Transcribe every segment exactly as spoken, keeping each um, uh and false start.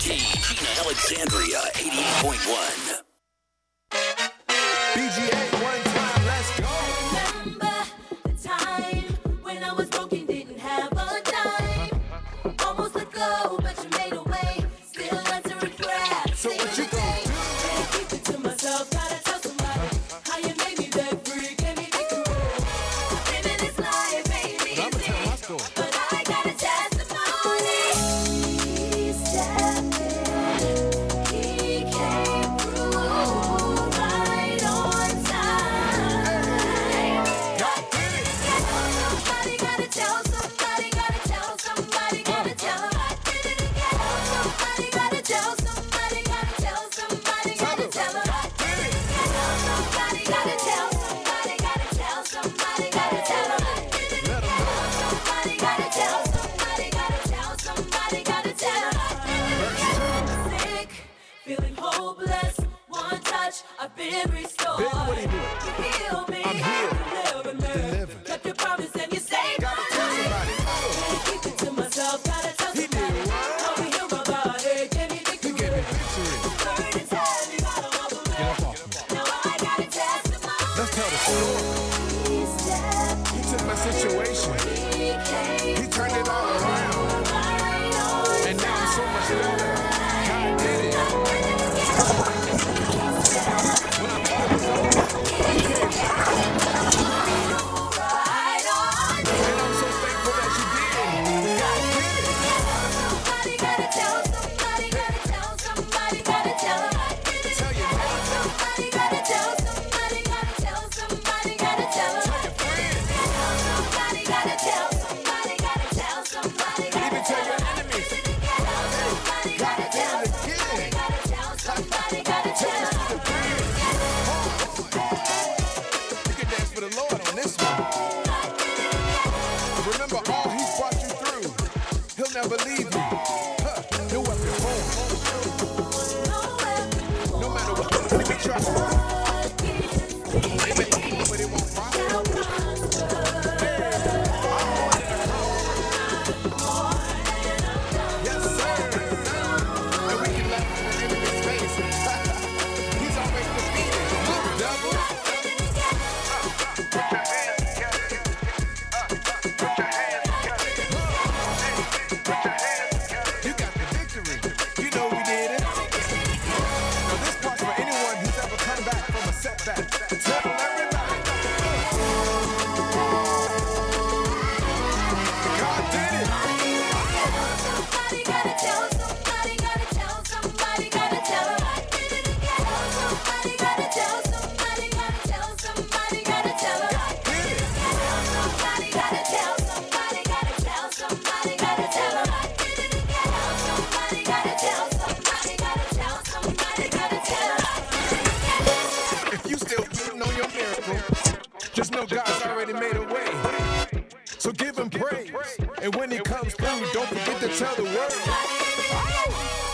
Gina Alexandria, eighty-eight point one. B G A one time, let's go. Remember the time when I was broken, didn't have a dime. Almost let go, but you made a way. Still not to regret. So what you gonna do? Can't keep it to myself, gotta tell somebody how you made me that free. Can you make a move? Living this life ain't easy, I'ma tell my story. but I got a testimony. He stepped in, he came through right on time. God did it. Somebody gotta tell somebody, gotta tell somebody, gotta tell them I did it again. Somebody gotta tell somebody, gotta tell somebody, gotta tell them I did it again. Somebody gotta tell somebody, gotta tell somebody, gotta tell them I did it again. Somebody gotta tell somebody, gotta tell somebody, gotta tell them I did it again. Sick, feeling hopeless, one touch, I've been restored. Big, what do you do? You heal me, I'm healed. deliver me. Delivered. Kept your promise and you saved Gotta my tell life. somebody. Can't keep it to myself, gotta tell He did somebody. what? How we heal my body, give me He victory. gave me victory. Burdens heavy, gotta walk away. Get up off me. Now I got a testimony. Let's tell the story. He stepped, He took my situation. he came He turned it all around. right on And now I'm so much better. God did it. When I thought it was over, he came back. right on. And I'm so thankful that you did. God did it. Somebody gotta tell somebody, gotta tell somebody, gotta tell them I did it. Tell your neighbor. Somebody gotta tell somebody, gotta tell somebody, gotta tell them I Tell your friends. Somebody gotta tell somebody, gotta tell somebody, gotta Even tell your them I enemies. did it again. Somebody God gotta did tell it somebody, again. gotta tell somebody, gotta Tell tell your them sister friends. You can dance for the Lord on this one. Remember all He's brought you through. He'll never leave you. Huh. He'll wipe your home. No matter what the enemy tries to do. They may evil, but it won't prosper. Yes, sir. And we can laugh in the enemy's face. He's already defeated. Look, devil. Put your hands together. Put your hands together. Put your hands together. You got the victory. You know we did it. Now this part's for anyone who's ever come back from a setback. Tell everybody. God did it. Somebody gotta tell somebody, gotta tell somebody, gotta tell them I did it again. Somebody gotta tell somebody, gotta tell somebody, gotta tell them I did it again. Somebody gotta tell somebody, gotta tell somebody, gotta tell them I did it again. Somebody gotta tell somebody, gotta tell somebody, gotta tell them I did it again. If you still waiting on your miracle, just know God's already made a way. So give Him praise. And when He comes through, don't forget to tell the world.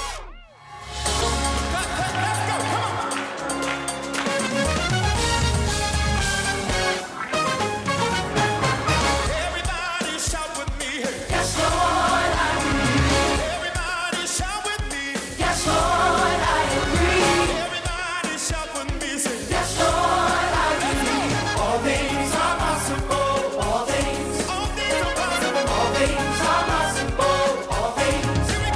Everybody shout with me. Yes, Lord, I agree. Everybody shout with me. Yes, Lord, I agree. Everybody shout with me. Say, yes, Lord, I agree. All things are possible. All things. All things are possible. All things are possible. All things. Here we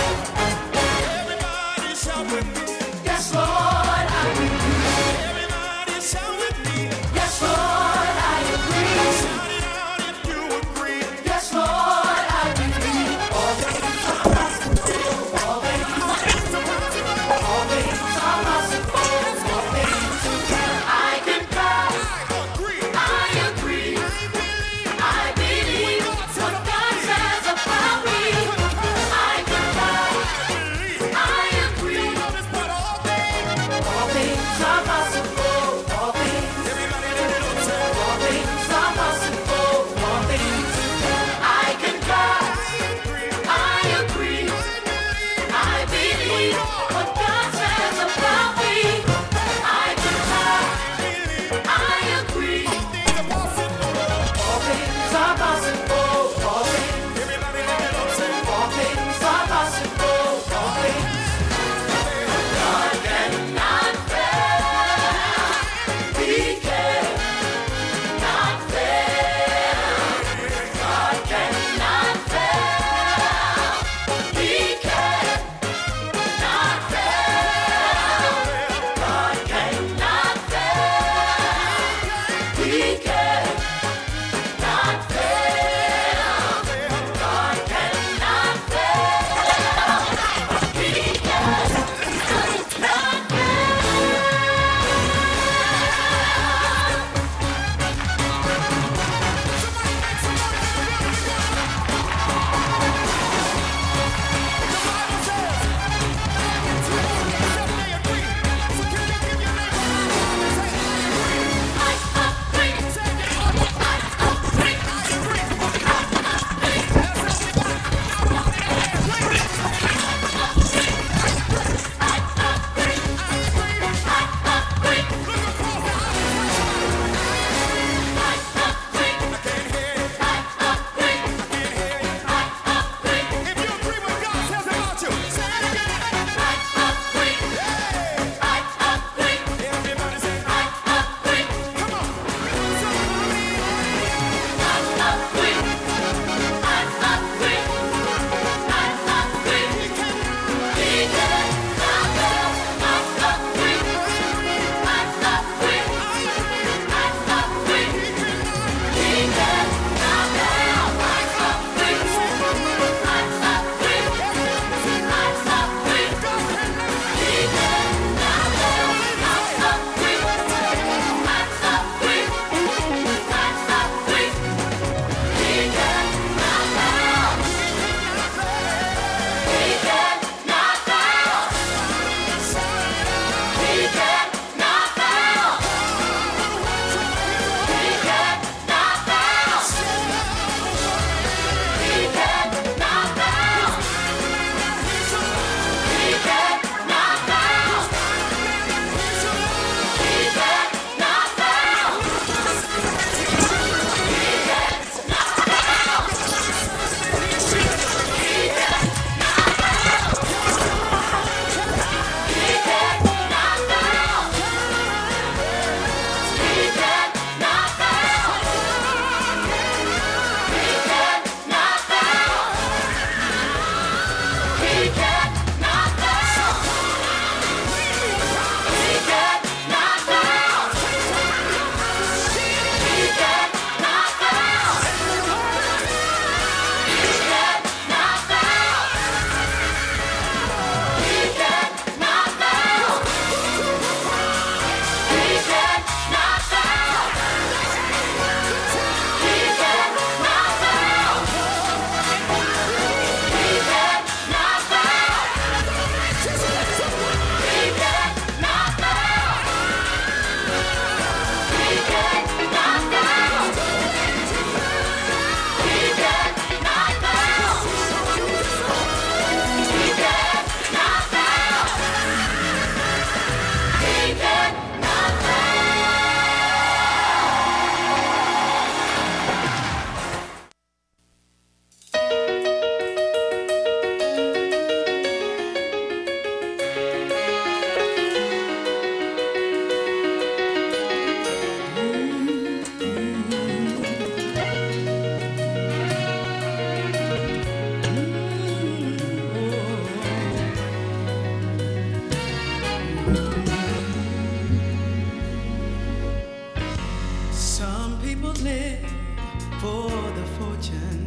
for the fortune.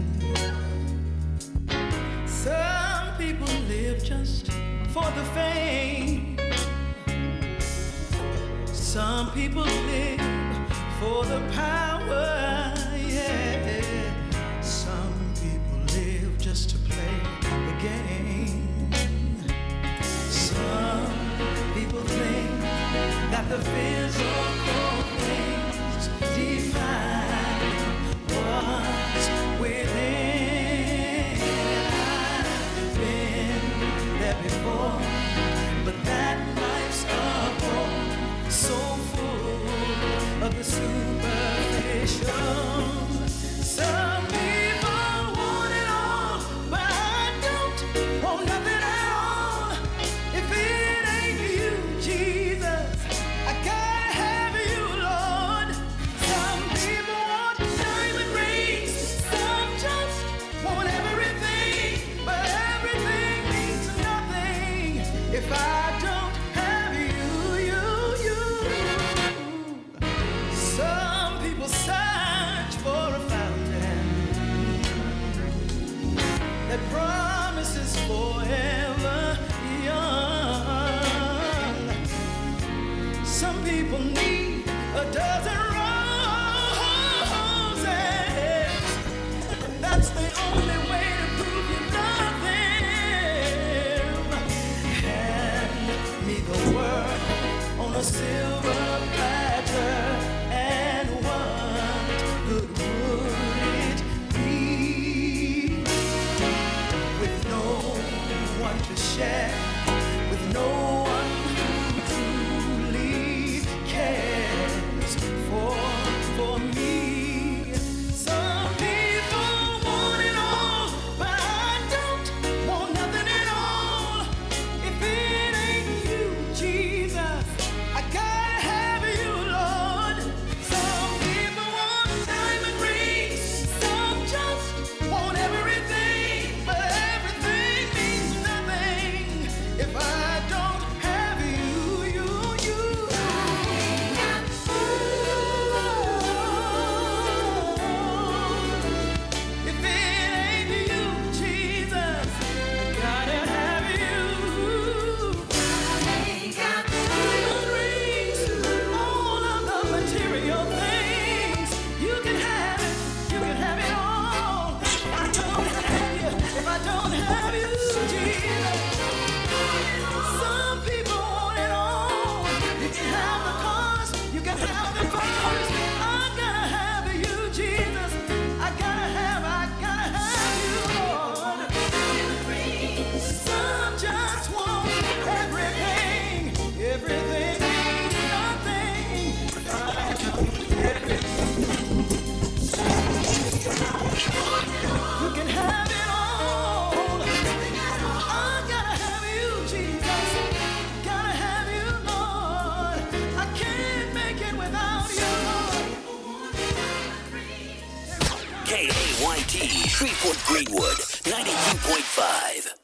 Some people live just for the fame. Some people live for the power, yeah. Some people live just to play the game. Some people think that the physical things define what's within. I've been there before, but that life's a bore, so full of the superficial. Some people want it all, but I don't want nothing at all. If it ain't you, Jesus, I gotta have you, Lord. Some people want diamond rings, some just want everything, but everything means nothing if I don't have you, you, you. Some people search for a fountain that promises forever young. Some people need a dozen roses. That's the only way to prove you love them. Hand me the world on a silver platter, and what good would it be with no one to share, with no one who truly cares for for me? Some people want it all, but I don't want nothing at all. If it ain't you, Jesus, I gotta have you, Lord. Some people want diamond rings, some just want everything, but everything means nothing if I don't have you, you, you. If it ain't you, Jesus, I gotta have you. Diamond rings, all of the material things, you can have it, you can have it all. I don't have you if I don't have you, Jesus. Some people want it all. You can have the cars, you can have the cars. I gotta have you, Jesus. I gotta have, I gotta have you, Lord. Some just want everything. Everything means nothing. You can have it all. I gotta have you, Jesus. Gotta have you, Lord. I can't make it without you, Lord. K A Y T, Shreveport Greenwood, ninety-two point five.